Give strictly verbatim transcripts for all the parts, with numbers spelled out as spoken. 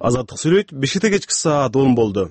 Азаттык сүйлөйт, бешикте кечки саат он болду.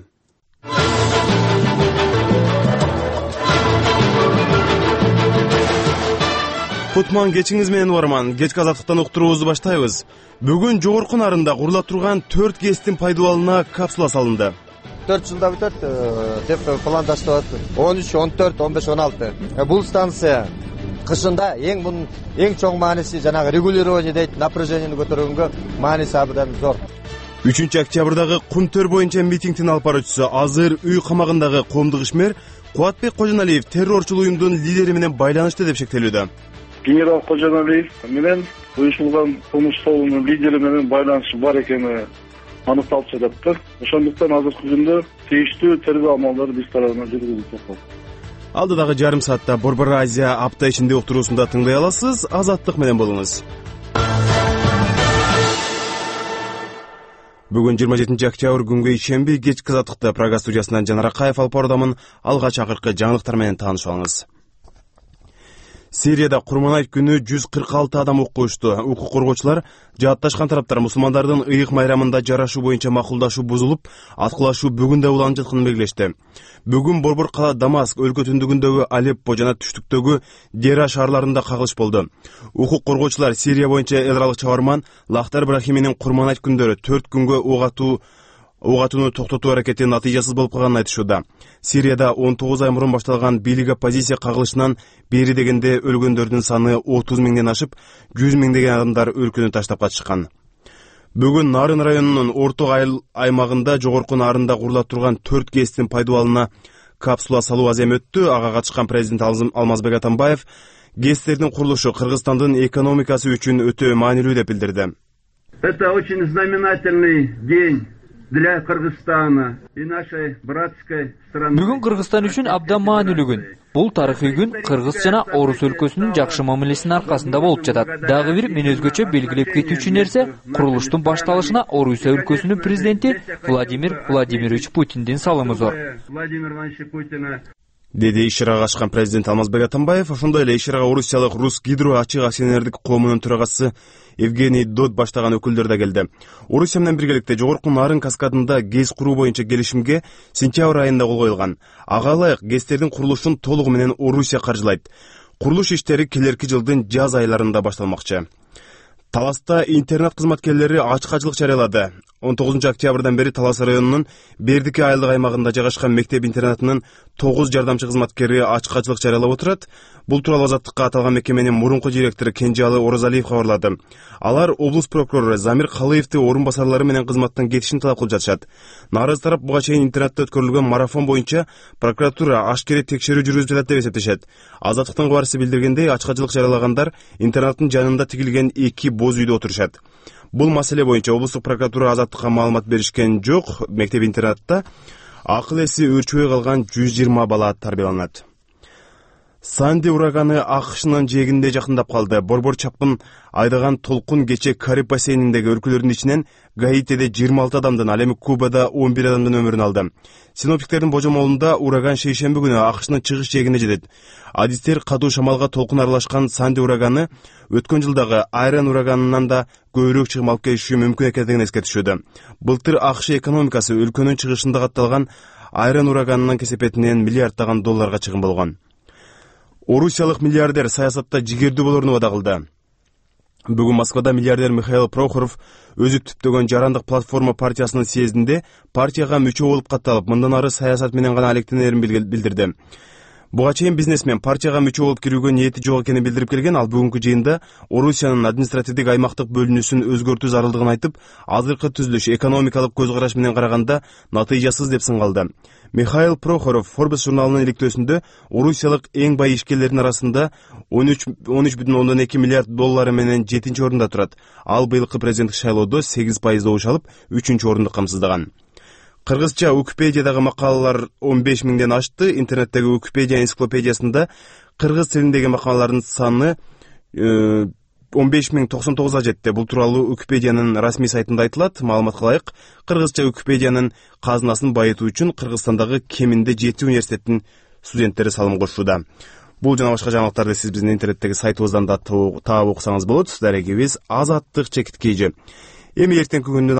Кутман кечиңиз менен барман. Кечки азаттыктан уктуруубузду баштайбыз. Бүгүн жогорку нарында курулат турган төрт ГЭСтин пайдаланууна капсула салынды. төрт жылда бүтөт деп пландаштырып атты. он үч, он төрт, он беш, он алты. Бул станция кышында эң мунун эң чоң мааниси жанагы регулирование дейт, напряжениени көтөргөнгө мааниси абдан зор. үчүнчү октябрдагы Кумтөр боюнча митингдин алып баруучусу, азыр үй камагындагы коомдук ишмер Кубатбек Кожоналиев террорчул уюмдун лидери менен байланышты деп шектелүүдө. Генерал Кожоналиев менен уюшулган кылмыш тобунун лидери менен байланышы бар экени аныкталып жатат. Ошондуктан азыркы күндө тийиштүү тергөө амалдары биз тарабынан жүргүзүлүп жатат. Алдыдагы жарым саатта Борбор Азия апта ичинде уктуруусунда тыңдай аласыз. Азаттык менен болуңуз. Бүгүн жыйырма жетинчи октябрь күнгө ишемби кечки азаттыкта Прага студиясынан Жанар Акаев алып баруудамын. Алгач акыркы жаңылыктар менен таанышып алыңыз. Сирияда Курман айт күнү жүз кырк алты адам укка учту. Укук коргоочулар жаатташкан тараптар мусулмандардын ыйык майрамында жарашуу боюнча макулдашуу бузулуп, аткылашуу бүгүн да уланып жатканын белгилешти. Бүгүн Борбор кала Дамаск, өлкө түндүгүндөгү Алеппо жана түштүктөгү Дера шаарларында кагылыш болду. Укук коргоочулар Сирия боюнча эл аралык чабарман Лахтар Брахиминин Курман айт күндөрү төрт күнгө ок атуу ок атууну токтотуу аракети натыйжасыз болуп калганын айтышууда. Сирияда он тогуз ай мурун башталган бийлик оппозиция кагылышынан бери дегенде өлгөндөрдүн саны отуз миңден ашып, жүз миңдеген адамдар өлкөнү таштап качышкан. Бүгүн Нарын районунун Орток аймагында жогорку нарында курулат турган төрт ГЭСтин пайдаланууна капсула салуу азем өттү. Ага катышкан президент Алмазбек Атамбаев ГЭСтердин курулушу Кыргызстандын экономикасы үчүн өтө маанилүү деп билдирди. Это очень знаменательный день для Кыргызстана и нашей братской страны. Бүгүн Кыргызстан үчүн абдан маанилүү күн. Бул тарыхый күн Кыргыз жана Орус өлкөсүнүн жакшы мамилесинин аркасында болуп жатат. Дагы бир мен өзгөчө белгилеп кетүүчү нерсе, курулуштун башталышына Орусия өлкөсүнүн президенти Владимир Владимирович Путиндин салымы зор. Деди ишарага катышкан президент Алмазбек Атамбаев. Ошондой эле ишарага Орусиялык Русгидро ачык акционердик коомунун төрагасы Евгений Дод баштаган өкүлдөр да келди. Орусия менен биргеликте жогорку Нарын каскадында ГЭС куруу боюнча келишимге сентябрь айында кол коюлган. Ага ылайык ГЭСтердин курулушун толугу менен Орусия каржылайт. Курулуш иштери келерки жылдын жаз айларында башталмакчы. Таласта интернет кызматкерлери ачкачылык жарыялады. он тогузунчу октябрдан бери Талас районунун Бердике айылдык аймагында жайгашкан мектеп-интернатынын тогуз жардамчы кызматкери ачкачылык жарыялап отурат. Бул тууралуу Азаттыкка аталган мекеменин мурунку директору Кенжеалы Оразалиев кабарлады. Алар облус прокурору Замир Калыевди орун басарлары менен кызматтан кетишин талап кылып жатышат. Нарыз тарап буга чейин интернетте өткөрүлгөн марафон боюнча прокуратура ашкере текшерүү жүргүзүп жатат деп эсептешет. Азаттыктын кабарчысы билдиргендей, ачкачылык жарыялагандар интернаттын жанында тигилген эки боз үйдө отурушат. Бул маселе боюнча облустук прокуратура Азаттыкка маалымат беришкен жок. Мектеп-интернатта акыл эси өрчөбөй калган жүз жыйырма бала тарбияланат. Санди ураганы АКШнын жээгинде жакындап калды. Борбор чапкын айдаган толкун кече Кариб бассейниндеги өлкөлөрдүн ичинен Гаитиде жыйырма алты адамдын, ал эми Кубада он бир адамдын өмүрүн алды. Синоптиктердин божомолунда ураган шейшемби күнү АКШнын чыгыш жээгине жетет. Адистер катуу шамалга толкун аралашкан Санди ураганы өткөн жылдагы Айран ураганынан да көбүрөөк чыгым алып келиши мүмкүн экендигин эскертишүүдө. Былтыр АКШ экономикасы өлкөнүн чыгышында катталган Айран ураганынын кесепетинен миллиарддаган долларга чыгым болгон. Орусиялык миллиардер саясатта жигердүү болоруну вада кылды. Бүгүн Москвада миллиардер Михаил Прохоров өзү түптөгөн Жарандык платформа партиясынын съездинде партияга мүчө болуп катталып, мындан ары саясат менен гана алектенерин билдирди. Буга чейин бизнесмен партияга мүчө болуп кирүүгө ниети жок экенин билдирип келген. Ал бүгүнкү жыйында Орусиянын административдик аймактык бөлүнүүсүн өзгөртүү зарылдыгын айтып, азыркы түзүлүш экономикалык көз караш менен караганда натыйжасыз деп сынгалды. Михаил Прохоров Forbes журналынын иликтөөсүндө Орусиялык эң бай ишкерлердин арасында он үч бүтүн ондон эки миллиард доллары менен жетинчи орунда турат. Ал быйылкы президенттик шайлоодо сегиз пайыз добуш алып, үчүнчү орунду камсыздаган. Кыргызча Википедиядагы макалалар он беш миңден ашты. Интернеттеги Википедия энциклопедиясында кыргыз тилиндеги макалалардын саны он беш миң токсон тогузга жетти. Бул тууралуу Википедиянын расмий сайтында айтылат. Маалыматка ылайык, кыргызча Википедиянын казынасын байытуу үчүн Кыргызстандагы кеминде жети университеттин студенттери салым кошууда. Бул жана башка жаңылыктарды сиз биздин интернеттеги сайтыбыздан да таап окусаңыз болот. Дарегибиз Азаттык чекиткейжи. Эми эртеңки күндүн